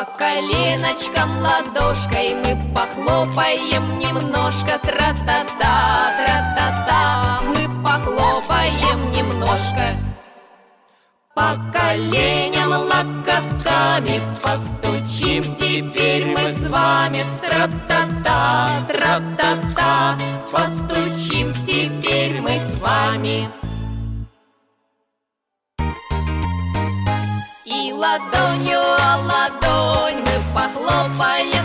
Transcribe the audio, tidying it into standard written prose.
По коленочкам ладошкой мы похлопаем немножко. Тра-та-та, тра-та-та, мы похлопаем немножко. По коленям локотками постучим теперь мы с вами. Тра-та-та, тра-та-та, постучим теперь мы с вами. И ладонью о ладонь мы похлопаем